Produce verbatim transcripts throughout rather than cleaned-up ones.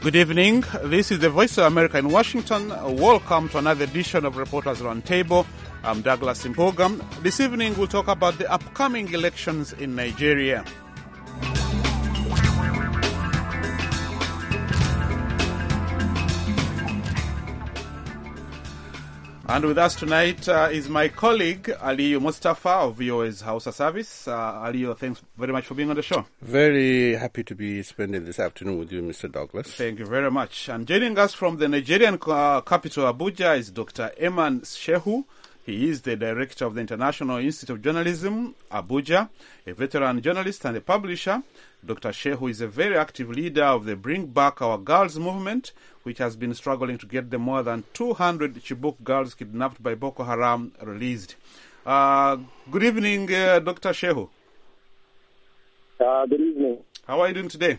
Good evening. This is the Voice of America in Washington. Welcome to another edition of Reporters Roundtable. I'm Douglas Impogam. This evening we'll talk about the upcoming elections in Nigeria. And with us tonight uh, is my colleague, Aliyu Mustafa of V O A's Hausa Service. Uh, Aliyu, thanks very much for being on the show. Very happy to be spending this afternoon with you, Mister Douglas. Thank you very much. And joining us from the Nigerian uh, capital, Abuja, is Doctor Eman Shehu. He is the director of the International Institute of Journalism, Abuja, a veteran journalist and a publisher. Doctor Shehu is a very active leader of the Bring Back Our Girls movement, which has been struggling to get the more than two hundred Chibok girls kidnapped by Boko Haram released. Uh, good evening, uh, Doctor Shehu. Uh, good evening. How are you doing today?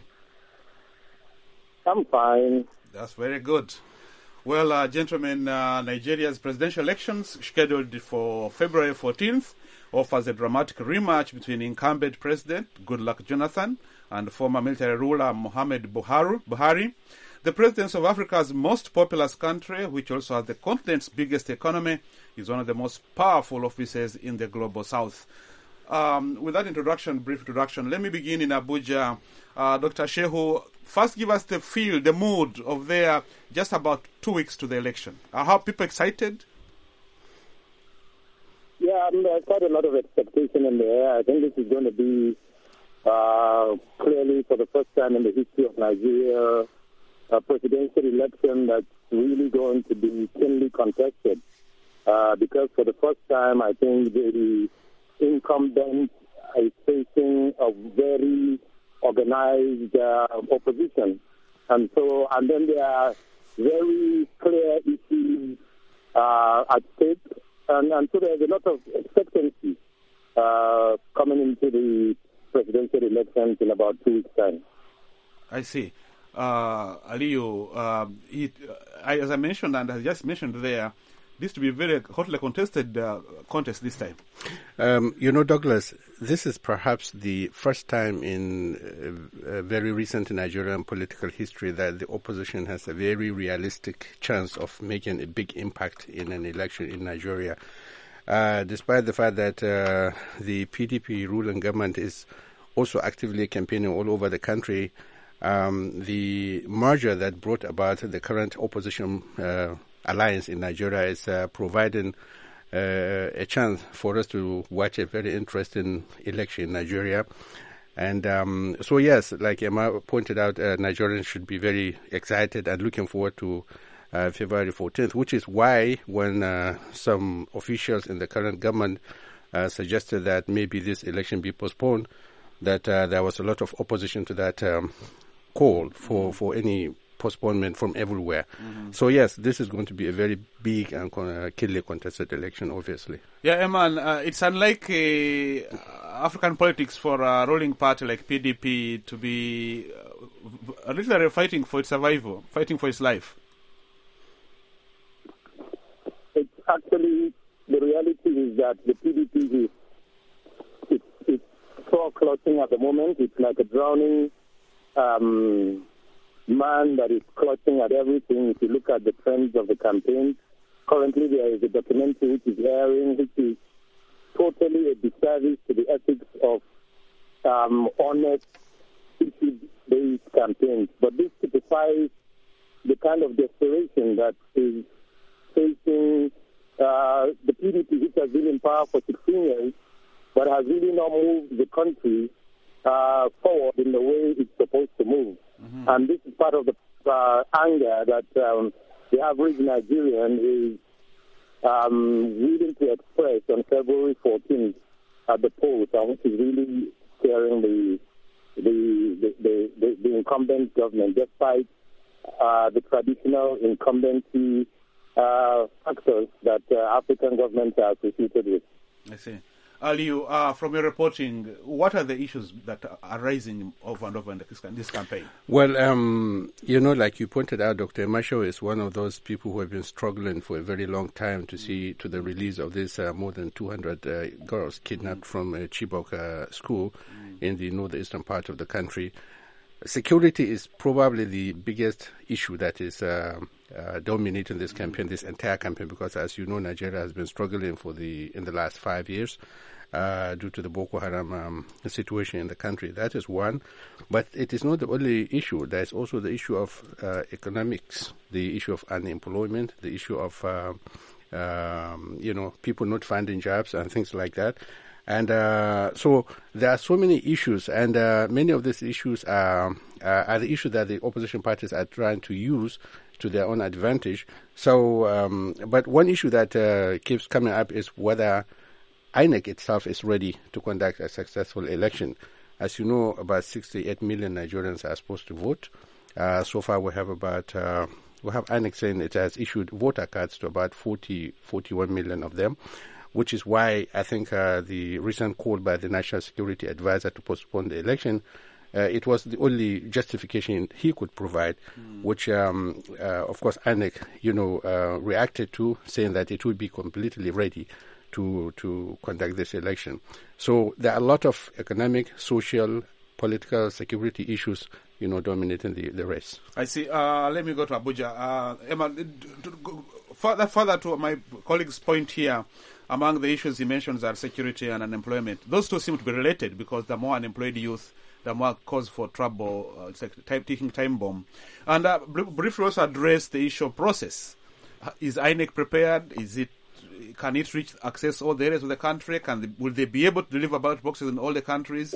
I'm fine. That's very good. Well, uh, gentlemen, uh, Nigeria's presidential elections, scheduled for February fourteenth, offers a dramatic rematch between incumbent President Goodluck Jonathan and former military ruler Muhammad Buhari. The presidency of Africa's most populous country, which also has the continent's biggest economy, is one of the most powerful offices in the global south. Um, with that introduction, brief introduction, let me begin in Abuja. Uh, Doctor Shehu, first give us the feel, the mood of there just about two weeks to the election. Are how people excited? Yeah, um, there's quite a lot of expectation in the air. I think this is going to be uh, clearly for the first time in the history of Nigeria, a presidential election that's really going to be keenly contested. Uh, because for the first time, I think the incumbent is facing a very organized uh, opposition. And so, and then there are very clear issues uh, at stake. And, and so there's a lot of expectancy uh, coming into the presidential elections in about two weeks' time. I see. Uh, Aliyu, uh, it, I, as I mentioned, and I just mentioned there, this to be a very hotly contested uh, contest this time. Um, you know, Douglas, this is perhaps the first time in uh, very recent Nigerian political history that the opposition has a very realistic chance of making a big impact in an election in Nigeria. Uh, despite the fact that uh, the P D P ruling government is also actively campaigning all over the country, um, the merger that brought about the current opposition uh, alliance in Nigeria is uh, providing uh, a chance for us to watch a very interesting election in Nigeria. And um, so, yes, like Emma pointed out, uh, Nigerians should be very excited and looking forward to uh, February fourteenth, which is why when uh, some officials in the current government uh, suggested that maybe this election be postponed, that uh, there was a lot of opposition to that um, call for, for any postponement from everywhere. Mm-hmm. So, yes, this is going to be a very big and uh, keenly contested election, obviously. Yeah, Eman, uh, it's unlike uh, African politics for a ruling party like P D P to be uh, literally fighting for its survival, fighting for its life. It's actually, the reality is that the P D P is it's, it's so clutching at the moment. It's like a drowning um man that is clutching at everything. If you look at the trends of the campaign, currently there is a documentary which is airing, which is totally a disservice to the ethics of um, honest, issue-based campaigns. But this typifies the kind of desperation that is facing uh, the P D P, which has been in power for sixteen years, but has really not moved the country uh, forward in the way it's supposed to move. Mm-hmm. And this is part of the uh, anger that um, the average Nigerian is um, willing to express on February fourteenth at the polls, and which is really scaring the the the, the, the, the incumbent government, despite uh, the traditional incumbency uh, factors that uh, African governments are associated with. I see. Aliyu, uh, from your reporting, what are the issues that are rising over and over in this, this campaign? Well, um, you know, like you pointed out, Doctor Masho is one of those people who have been struggling for a very long time to see to the release of these uh, more than two hundred uh, girls kidnapped from a Chibok uh, school mm. in the northeastern part of the country. security is probably the biggest issue that is uh, uh, dominating this campaign, this entire campaign, because as you know, Nigeria has been struggling for the in the last five years uh, due to the Boko Haram um, situation in the country. That is one. But it is not the only issue. There is also the issue of uh, economics, the issue of unemployment, the issue of, uh, um, you know, people not finding jobs and things like that. And uh, so there are so many issues, and uh, many of these issues are, uh, are the issues that the opposition parties are trying to use to their own advantage. So, um, but one issue that uh, keeps coming up is whether I N E C itself is ready to conduct a successful election. As you know, about sixty-eight million Nigerians are supposed to vote. Uh, so far, we have about uh, we have I N E C saying it has issued voter cards to about forty, forty-one million of them, which is why I think uh, the recent call by the National Security Advisor to postpone the election, uh, it was the only justification he could provide, mm. which, um, uh, of course, I N E C, you know, uh, reacted to, saying that it would be completely ready to to conduct this election. So there are a lot of economic, social, political, security issues, you know, dominating the, the race. I see. Uh, let me go to Abuja. Uh, Emma, further, further to my colleague's point here, among the issues he mentions are security and unemployment. Those two seem to be related because the more unemployed youth, the more cause for trouble. Uh, it's like time, ticking time bomb. And uh, br- briefly also address the issue of process. Uh, is I N E C prepared? Is it? Can it reach access all the areas of the country? Can they, will they be able to deliver ballot boxes in all the countries?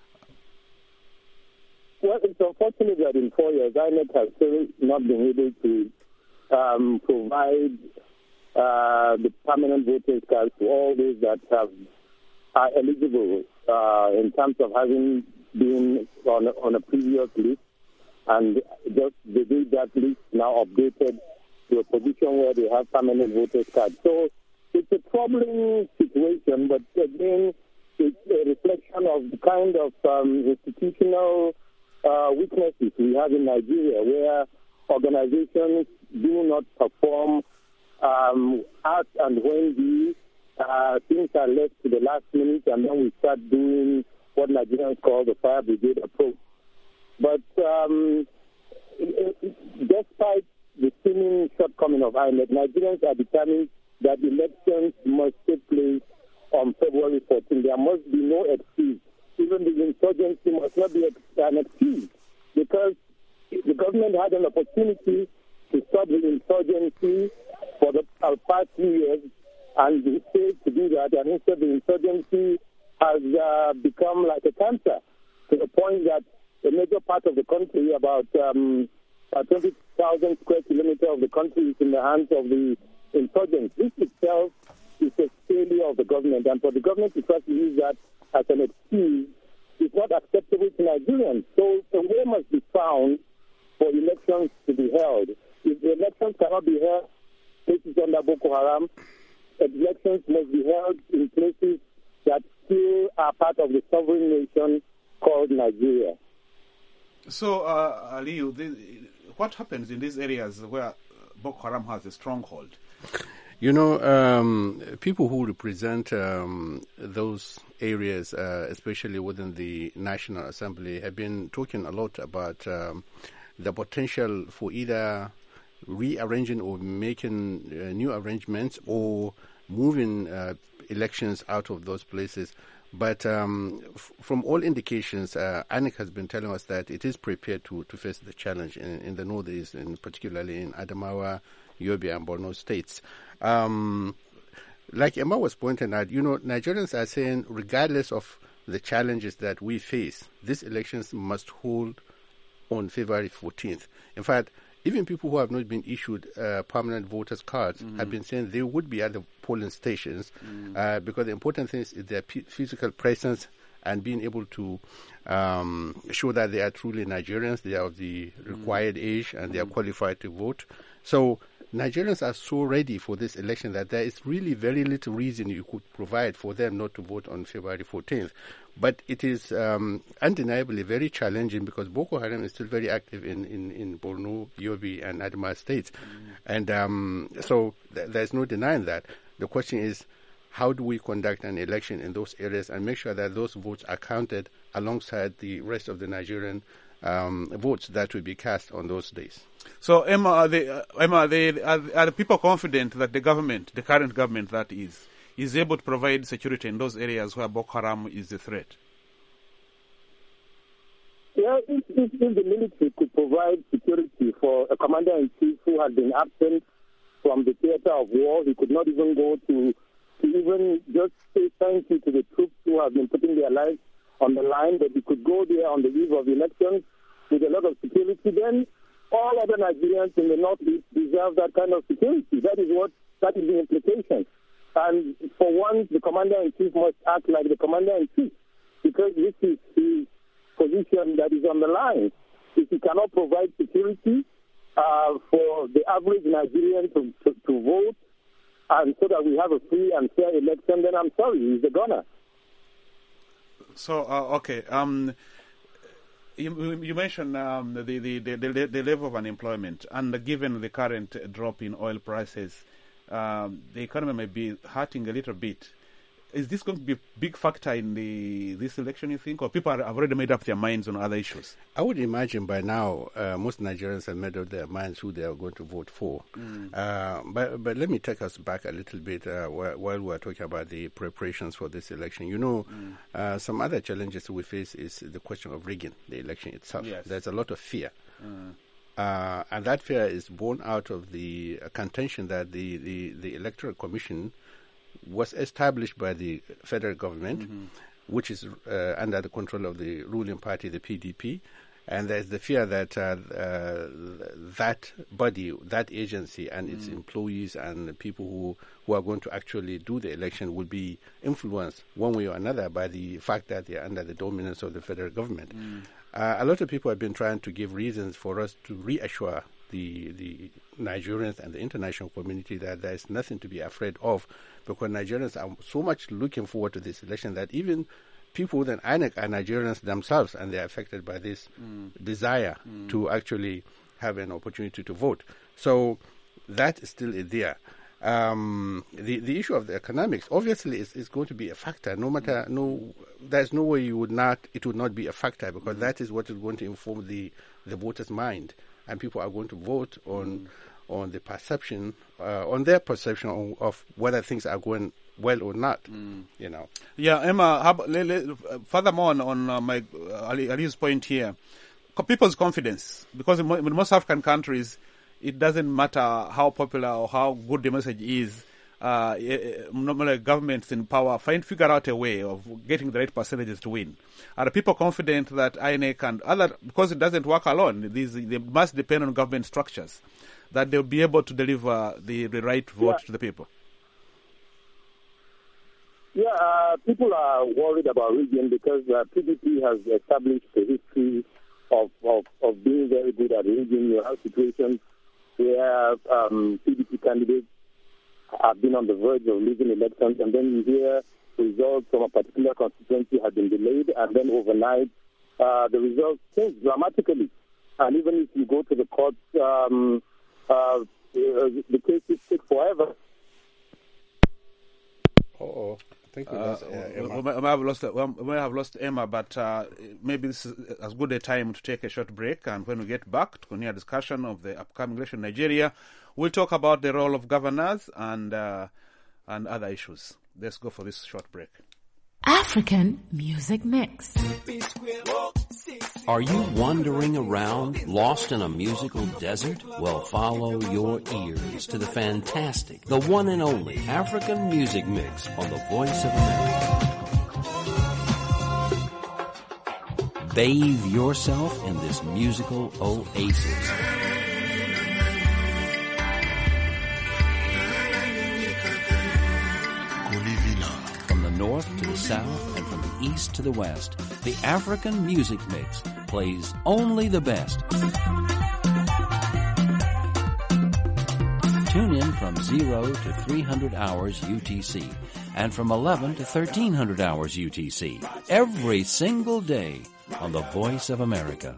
Well, it's unfortunate that in four years, I N E C has still not been able to um, provide uh, the permanent voting cards to all those that have, are eligible uh, in terms of having been on, on a previous list, and just they did that list now updated to a position where they have permanent voter cards. So it's a troubling situation, but again, it's a reflection of the kind of um, institutional uh, weaknesses we have in Nigeria, where organizations do not perform um, as and when the uh, things are left to the last minute, and then we start doing what Nigerians call the fire brigade approach. But um, despite the seeming shortcoming of I N E C, Nigerians are determined that elections must take place on February fourteenth. There must be no excuse. Even the insurgency must not be an excuse, because the government had an opportunity to stop the insurgency for the uh, past few years, and they failed to do that, and instead the insurgency has uh, become like a cancer, to the point that a major part of the country, about um, uh, twenty thousand square kilometers of the country, is in the hands of the insurgents. This itself is a failure of the government, and for the government to try to use that as an excuse is not acceptable to Nigerians. So a way must be found for elections to be held. If the elections cannot be held in places under Boko Haram, elections must be held in places that still are part of the sovereign nation called Nigeria. So, uh, Aliyu, the, what happens in these areas where Boko Haram has a stronghold? You know, um, people who represent um, those areas, uh, especially within the National Assembly, have been talking a lot about um, the potential for either rearranging or making uh, new arrangements or moving uh, elections out of those places. But um, f- from all indications, uh, I N E C has been telling us that it is prepared to, to face the challenge in, in the northeast, and particularly in Adamawa, Yobe, and Borno states. Um, like Emma was pointing out, you know, Nigerians are saying, regardless of the challenges that we face, these elections must hold on February fourteenth. In fact, even people who have not been issued uh, permanent voters' cards mm-hmm. have been saying they would be at the polling stations mm-hmm. uh, because the important thing is their p- physical presence and being able to um, show that they are truly Nigerians, they are of the required mm-hmm. age, and they are qualified to vote. So Nigerians are so ready for this election that there is really very little reason you could provide for them not to vote on February fourteenth. But it is um, undeniably very challenging because Boko Haram is still very active in, in, in Borno, Yobe, and Adamawa states. Mm. And um, so th- there's no denying that. The question is, how do we conduct an election in those areas and make sure that those votes are counted alongside the rest of the Nigerian um, votes that will be cast on those days. So, Emma, are, they, uh, Emma are, they, are, are the people confident that the government, the current government that is, is able to provide security in those areas where Boko Haram is a threat? Yeah, if, if, if the military could provide security for a commander-in-chief who had been absent from the theater of war, he could not even go to, to even just say thank you to the troops who have been putting their lives on the line, but he could go there on the eve of elections with a lot of security, then all other Nigerians in the Northeast deserve that kind of security. That is what, that is the implication. And for once, the commander-in-chief must act like the commander-in-chief, because this is his position that is on the line. If he cannot provide security uh, for the average Nigerian to, to, to vote, and so that we have a free and fair election, then I'm sorry, he's the gunner. So, uh, okay. Um, you, you mentioned um, the, the, the, the, the level of unemployment, and given the current drop in oil prices, um, the economy may be hurting a little bit. Is this going to be a big factor in the this election, you think, or people are, have already made up their minds on other issues? I would imagine by now uh, most Nigerians have made up their minds who they are going to vote for. Mm. Uh, but but let me take us back a little bit uh, while, while we are talking about the preparations for this election. You know, mm. uh, some other challenges we face is the question of rigging the election itself. Yes. There's a lot of fear. Mm. Uh, and that fear is born out of the uh, contention that the, the, the Electoral Commission was established by the federal government, mm-hmm. which is uh, under the control of the ruling party, the P D P, and there's the fear that uh, uh, that body, that agency, and mm. its employees and people who, who are going to actually do the election will be influenced one way or another by the fact that they are under the dominance of the federal government. Mm. Uh, a lot of people have been trying to give reasons for us to reassure the the Nigerians and the international community that there is nothing to be afraid of, because Nigerians are so much looking forward to this election that even people within I N E C are Nigerians themselves, and they are affected by this mm. desire mm. to actually have an opportunity to vote. So that is still there. Um, the the issue of the economics obviously is, is going to be a factor. No matter no, there's no way you would not it would not be a factor, because mm. that is what is going to inform the the voters' mind, and people are going to vote on mm. on the perception, uh, on their perception of, of whether things are going well or not. Mm. You know. Yeah, Emma. How, le, le, furthermore on, on uh, my uh, Ali, Ali's point here, people's confidence, because in, mo- in most African countries, it doesn't matter how popular or how good the message is. Uh, normally, governments in power find figure out a way of getting the right percentages to win. Are people confident that I N E C and other, because it doesn't work alone, these they must depend on government structures, that they'll be able to deliver the, the right vote yeah. to the people? Yeah, uh, people are worried about rigging because uh, P D P has established a history of, of, of being very good at rigging. You have situations where um, P D P candidates have been on the verge of losing elections, and then you hear results from a particular constituency have been delayed, and then overnight uh, the results change dramatically. And even if you go to the courts, um, uh, the cases take forever. Uh-oh. I think we, uh, lost, uh, Emma. we, may, we, may have lost, we may have lost Emma, but uh, maybe this is as good a time to take a short break, and when we get back to continue a discussion of the upcoming election in Nigeria, we'll talk about the role of governors and uh, and other issues. Let's go for this short break. African Music Mix. Are you wandering around, lost in a musical desert? Well, follow your ears to the fantastic, the one and only African Music Mix on the Voice of America. Bathe yourself in this musical oasis. From the north to the south and from the east to the west, the African Music Mix plays only the best. Tune in from zero to three hundred hours U T C and from eleven to thirteen hundred hours U T C every single day on the Voice of America.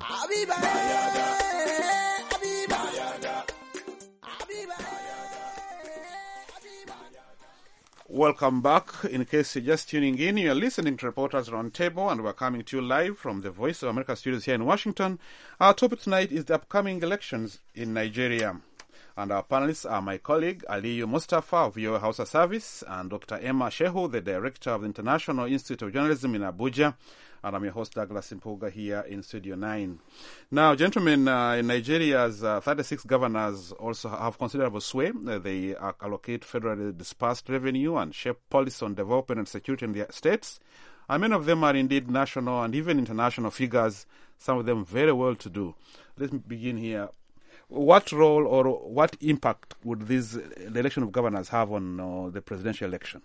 Welcome back. In case you're just tuning in, you're listening to Reporters Roundtable, and we're coming to you live from the Voice of America studios here in Washington. Our topic tonight is the upcoming elections in Nigeria. And our panelists are my colleague, Aliyu Mustafa of your Hausa Service, and Doctor Emma Shehu, the Director of the International Institute of Journalism in Abuja. And I'm your host, Douglas Impuga, here in Studio nine. Now, gentlemen, uh, in Nigeria's uh, thirty-six governors also have considerable sway. Uh, they uh, allocate federally dispersed revenue and shape policy on development and security in their states. And many of them are indeed national and even international figures, some of them very well to do. Let me begin here. What role or what impact would this the election of governors have on uh, the presidential election?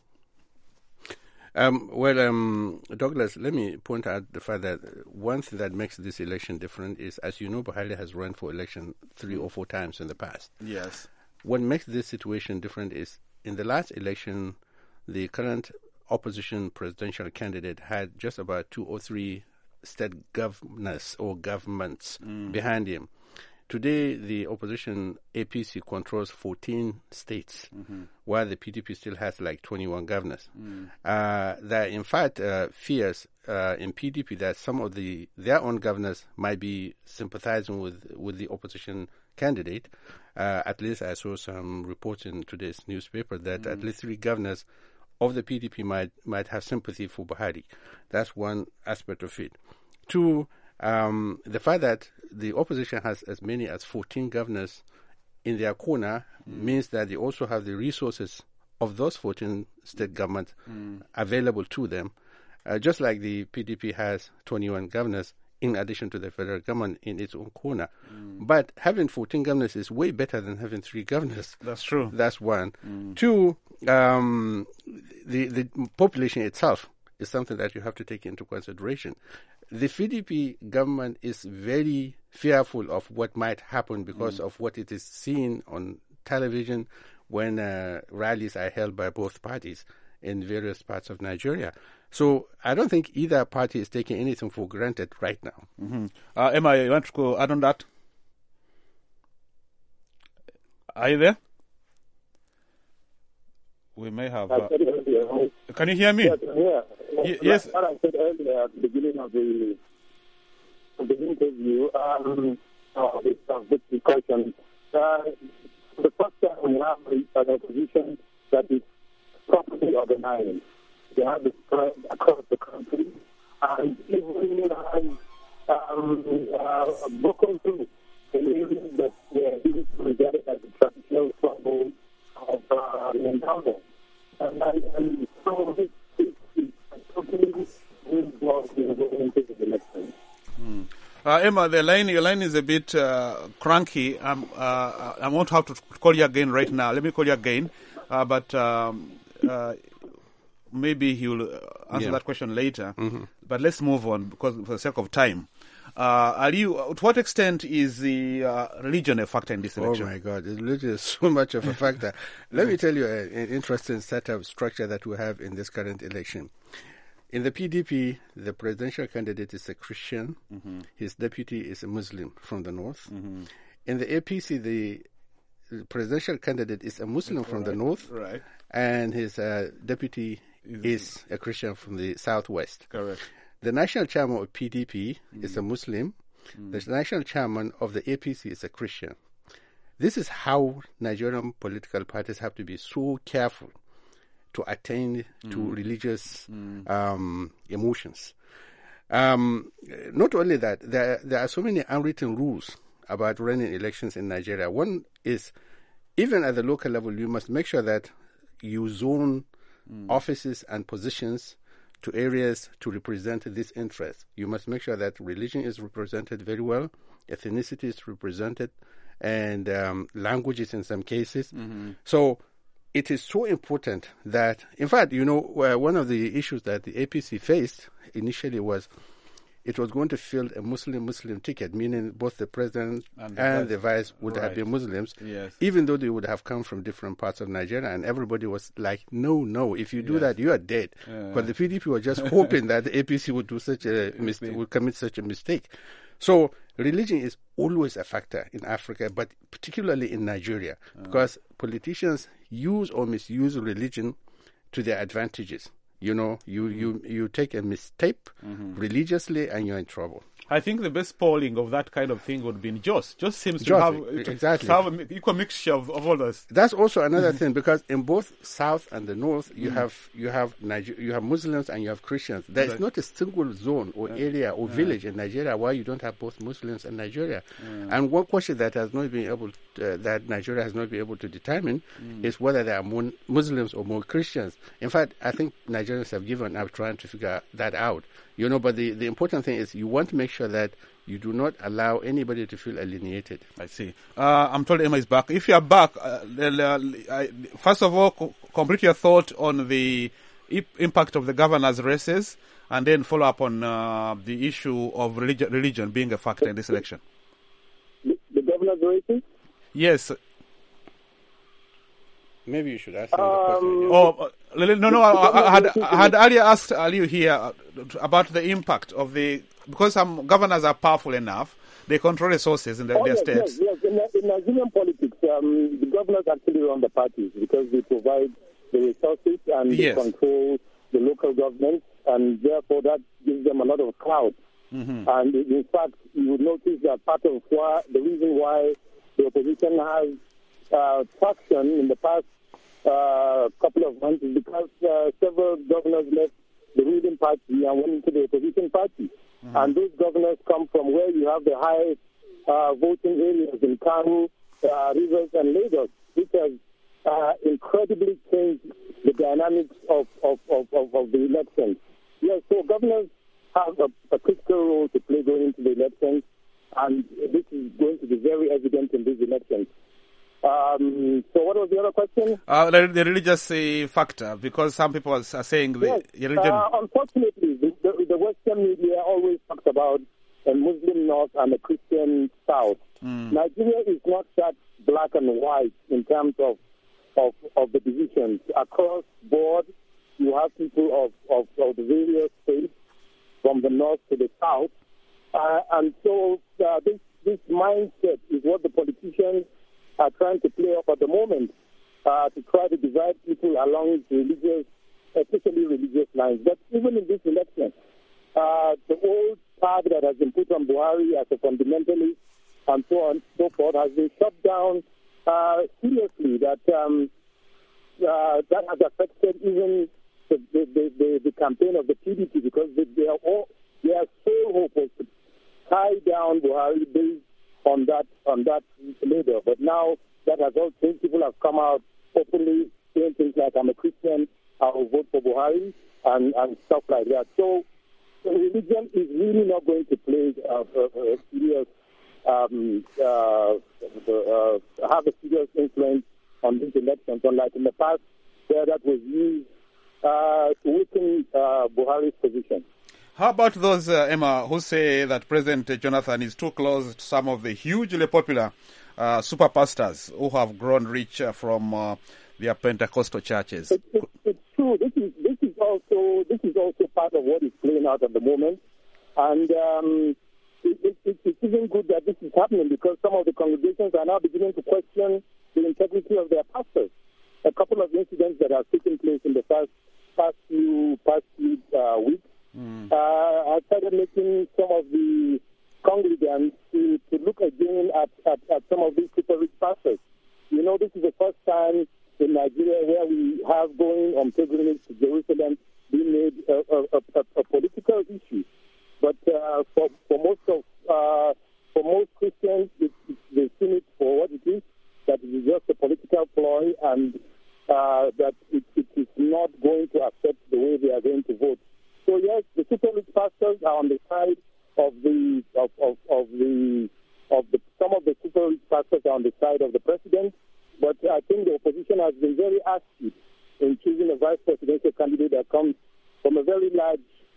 Um, well, um, Douglas, let me point out the fact that one thing that makes this election different is, as you know, Buhari has run for election three or four times in the past. Yes. What makes this situation different is, in the last election, the current opposition presidential candidate had just about two or three state governors or governments mm. behind him. Today, the opposition A P C controls fourteen states, mm-hmm. while the P D P still has like twenty-one governors. Mm. Uh, there, in fact, uh, fears uh, in P D P that some of the their own governors might be sympathizing with with the opposition candidate. Uh, at least I saw some reports in today's newspaper that mm. at least three governors of the P D P might might have sympathy for Buhari. That's one aspect of it. Two. Um, the fact that the opposition has as many as fourteen governors in their corner mm. means that they also have the resources of those fourteen state governments mm. available to them, uh, just like the P D P has twenty-one governors in addition to the federal government in its own corner. Mm. But having fourteen governors is way better than having three governors. That's true. That's one. Mm. Two, um, the, the population itself is something that you have to take into consideration. The P D P government is very fearful of what might happen because mm. of what it is seen on television when uh, rallies are held by both parties in various parts of Nigeria. So I don't think either party is taking anything for granted right now. Mm-hmm. Uh, Emma, you want to go add on that? Are you there? We may have... Uh, can you hear me? Yes. Yeah. Y- yes. What I said earlier at the beginning of the, of the interview, um, uh, this uh, discussion, uh, the first time we have an opposition that is properly organized. They have it spread across the country, and even uh, um, uh, broken through in areas that were even regarded as the traditional struggle of uh, the endowment. And, and, and so this is totally involved in going into the election. Hmm. Uh, Emma, the line, your line is a bit uh, cranky. Um, uh, I won't have to call you again right now. Let me call you again. Uh, but um, uh, maybe he will answer yeah. that question later. Mm-hmm. But let's move on because for the sake of time. Uh, are you, to what extent is the uh, religion a factor in this election? Oh my God, religion is so much of a factor. Let me tell you a, an interesting setup structure that we have in this current election. In the P D P, the presidential candidate is a Christian. Mm-hmm. His deputy is a Muslim from the north. Mm-hmm. In the A P C, the presidential candidate is a Muslim from right. the north, right. and his uh, deputy is, is a Christian from the southwest. Correct. The national chairman of P D P mm. is a Muslim. Mm. The national chairman of the A P C is a Christian. This is how Nigerian political parties have to be so careful to attain mm. to religious mm. um, emotions. Um, not only that, there, there are so many unwritten rules about running elections in Nigeria. One is, even at the local level, you must make sure that you zone mm. offices and positions to areas to represent this interest. You must make sure that religion is represented very well, ethnicity is represented, and um, languages in some cases. Mm-hmm. So it is so important that, in fact, you know, one of the issues that the A P C faced initially was it was going to fill a Muslim-Muslim ticket, meaning both the president and the, and the vice would right. have been Muslims, yes. even though they would have come from different parts of Nigeria, and everybody was like, no, no, if you do yes. that, you are dead. Uh, but the P D P were just hoping that the A P C would do such a mis- would commit such a mistake. So religion is always a factor in Africa, but particularly in Nigeria, uh, because politicians use or misuse religion to their advantages. You know, you, you, you take a misstep mm-hmm. religiously and you're in trouble. I think the best polling of that kind of thing would be in Jos. Jos seems Jos, to have, to exactly. have an equal mixture of, of all those. That's also another mm-hmm. thing, because in both South and the North, you mm-hmm. have you have Niger- you have Muslims and you have Christians. There is right. not a single zone or yeah. area or yeah. village in Nigeria where you don't have both Muslims and Nigeria. Yeah. And one question that has not been able to, uh, that Nigeria has not been able to determine mm. is whether there are more Muslims or more Christians. In fact, I think Nigerians have given up trying to figure that out. You know, but the, the important thing is you want to make sure that you do not allow anybody to feel alienated. I see. Uh, I'm told Emma is back. If you are back, uh, uh, I, first of all, co- complete your thought on the I- impact of the governor's races, and then follow up on uh, the issue of religi- religion being a factor in this election. The, the governor's races? Yes. Maybe you should ask him um, the question. Yeah. Oh, uh, no, no, I, I, had, I had earlier asked Aliu here about the impact of the, because some governors are powerful enough, they control resources in the, oh, their yes, states. Yes, yes. In, in Nigerian politics, um, the governors actually run the parties because they provide the resources and they yes. control the local government, and therefore that gives them a lot of clout. Mm-hmm. And in fact, you would notice that part of why, the reason why the opposition has uh, traction in the past uh, couple of months is because uh, several governors left the ruling party and went into the opposition party. Mm-hmm. And those governors come from where you have the high uh, voting areas in Kano, uh, Rivers, and Lagos, which has uh, incredibly changed the dynamics of, of, of, of, of the elections. Yes, so governors have a, a critical role to play going into the elections, and this is going to be very evident in these elections. Um, so what was the other question? Uh, the, the religious uh, factor, because some people are saying the yes. religion... Uh, unfortunately, the, the, the Western media always talks about a Muslim North and a Christian South. Mm. Nigeria is not that black and white in terms of, of, of the divisions. Across board, you have people of, of, of the various states, from the north to the south. Uh, and so uh, this, this mindset is what the politicians are trying to play off at the moment, uh, to try to divide people along religious, especially religious lines. But even in this election, uh, the old tag that has been put on Buhari as a fundamentalist and so on and so forth has been shut down uh, seriously. That um, uh, that has affected even the, the, the, the campaign of the P D P, because they, they are all, their sole hope was to tie down Buhari based on that on that leader. But now that has all changed. People have come out openly saying things like, I'm a Christian, I will vote for Buhari, and, and stuff like that. So religion is really not going to play uh, a, a serious, um, uh, uh, have a serious influence on these elections, unlike in the past where that was used uh, to weaken uh, Buhari's position. How about those, uh, Emma, who say that President Jonathan is too close to some of the hugely popular uh, super pastors who have grown rich uh, from uh, their Pentecostal churches? It, it, it's true. This is this is also this is also part of what is playing out at the moment, and um, it, it, it, it's even good that this is happening because some of the congregations are now beginning to question the integrity of their pastors. A couple of incidents that have taken place in the past past few past few uh, weeks. Mm. Uh, I started making some of the congregants to, to look again at, at, at some of these super rich pastors. You know, this is the first time in Nigeria where we have going on pilgrimage to Jerusalem being made a, a, a, a political issue. But uh, for, for most of uh, for most Christians, it, it, they see it for what it is, that it is just a political ploy, and uh, that it, it is not going to affect the way they are going to vote. So yes, the super rich pastors are on the side of the of, of, of the of the some of the super rich pastors are on the side of the president, but I think the opposition has been very active in choosing a vice presidential candidate that comes from a very large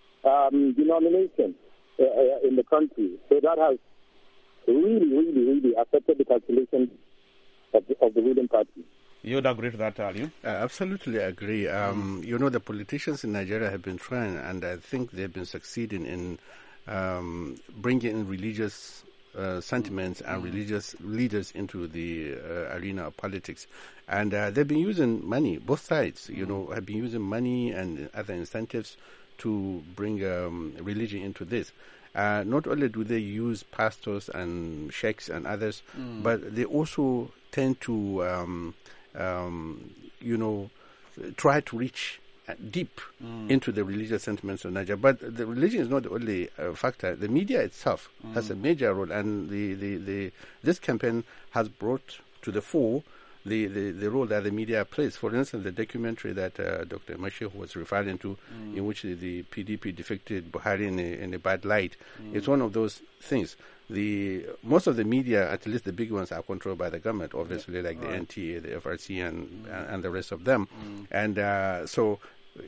um, denomination uh, in the country. So that has really, really, really affected the calculation of the, of the ruling party. You would agree to that, are you? I absolutely agree. Um, you know, the politicians in Nigeria have been trying, and I think they've been succeeding in um, bringing in religious uh, sentiments and religious leaders into the uh, arena of politics. And uh, they've been using money, both sides, you know, have been using money and other incentives to bring um, religion into this. Uh, not only do they use pastors and sheikhs and others, mm. but they also tend to, um, um, you know, try to reach deep mm. into the religious sentiments of Nigeria. But the religion is not the only uh, factor. The media itself mm. has a major role, and the, the, the this campaign has brought to the fore the, the, the role that the media plays. For instance, the documentary that uh, Doctor Mashehu was referring to, mm. in which the, the P D P depicted Buhari in a, in a bad light, mm. it's one of those things. The most of the media, at least the big ones, are controlled by the government, obviously, yeah. like right. the N T A, the F R C, and mm. and the rest of them. Mm. And uh, so,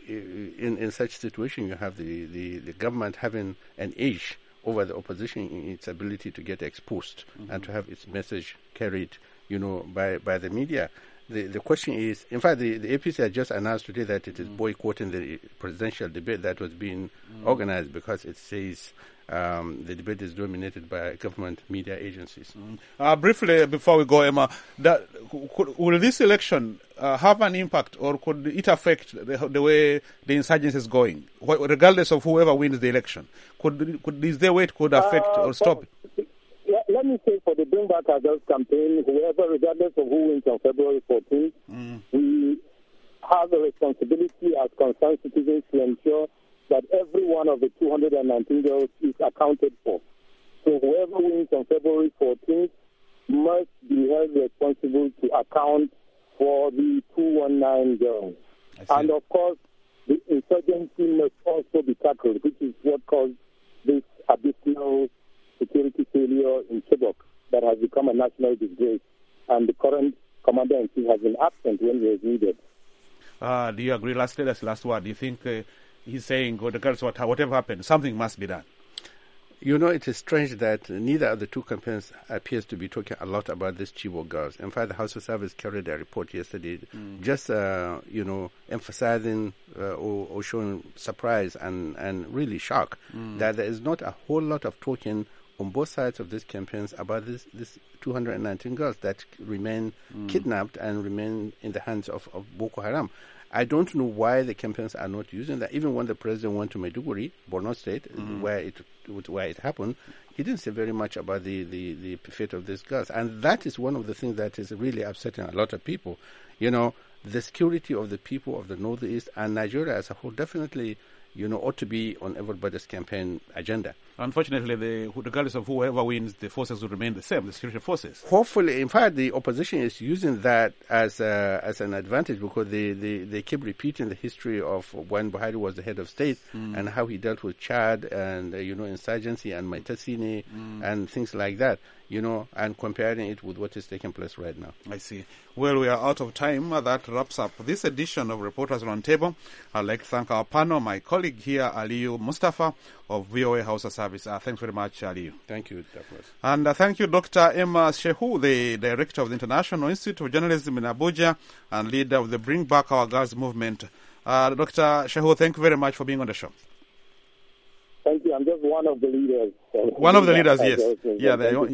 in in such situation, you have the, the, the government having an edge over the opposition in its ability to get exposed mm-hmm. and to have its message carried, you know, by, by the media. The the question is, in fact, the, the A P C has just announced today that it is mm. boycotting the presidential debate that was being mm. organized because it says um, the debate is dominated by government media agencies. Mm. Uh, briefly, before we go, Emma, that, could, will this election uh, have an impact, or could it affect the, the way the insurgency is going, regardless of whoever wins the election? Could, could is there a way it could affect uh, or stop it? Let me say, for the Bring Back Our Girls campaign, whoever, regardless of who wins on February fourteenth, mm. we have a responsibility as concerned citizens to ensure that every one of the two hundred nineteen girls is accounted for. So whoever wins on February fourteenth must be held responsible to account for the two hundred nineteen girls. And of course, the insurgency must also be tackled, which is what caused this additional security failure in Chibok that has become a national disgrace, and the current commander-in-chief has been absent when he is needed. Uh, do you agree? Lastly, that's the last word. Do you think uh, he's saying, regardless of whatever happened, something must be done? You know, it is strange that neither of the two campaigns appears to be talking a lot about these Chibok girls. In fact, the House of Service carried a report yesterday mm. just, uh, you know, emphasizing uh, or, or showing surprise and, and really shock mm. that there is not a whole lot of talking on both sides of these campaigns about this, this two hundred nineteen girls that remain mm. kidnapped and remain in the hands of, of Boko Haram. I don't know why the campaigns are not using that. Even when the president went to Maiduguri, Borno State, mm. where it where it happened, he didn't say very much about the, the, the fate of these girls. And that is one of the things that is really upsetting a lot of people. You know, the security of the people of the Northeast and Nigeria as a whole definitely, you know, ought to be on everybody's campaign agenda. Unfortunately, the, regardless of whoever wins, the forces will remain the same, the security forces. Hopefully, in fact, the opposition is using that as a, as an advantage because they, they, they keep repeating the history of when Buhari was the head of state mm. and how he dealt with Chad and, uh, you know, insurgency and Maitasini mm. and things like that, you know, and comparing it with what is taking place right now. I see. Well, we are out of time. That wraps up this edition of Reporters Roundtable. I'd like to thank our panel, my colleague here, Aliyu Mustafa of V O A House of Service. Uh, thanks very much, Aliyu. Thank you, Douglas. And uh, thank you, Doctor Emma Shehu, the Director of the International Institute of Journalism in Abuja and leader of the Bring Back Our Girls movement. Uh, Doctor Shehu, thank you very much for being on the show. Thank you. I'm just one of the leaders. One of the leaders, yes. Yeah,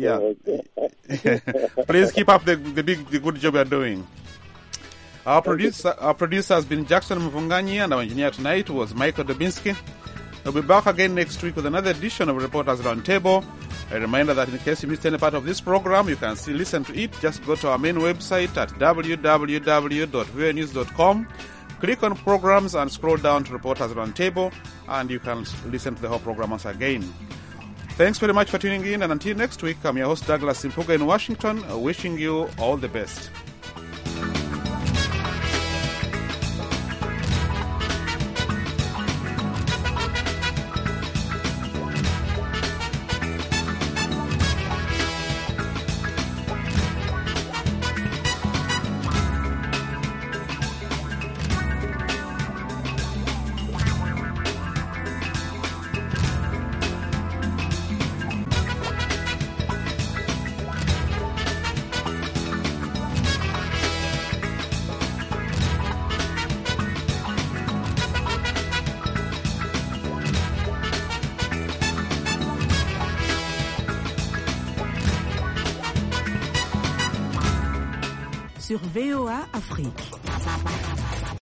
they, yeah. Please keep up the, the big, the good job you're doing. Our producer, our producer has been Jackson Mvunganyi, and our engineer tonight was Michael Dubinsky. We'll be back again next week with another edition of Reporters Roundtable. A reminder that in case you missed any part of this program, you can still listen to it. Just go to our main website at w w w dot v o a news dot com. Click on programs and scroll down to Reporters Roundtable, and you can listen to the whole program once again. Thanks very much for tuning in, and until next week, I'm your host Douglas Simpuga in Washington, wishing you all the best. sur V O A Afrique.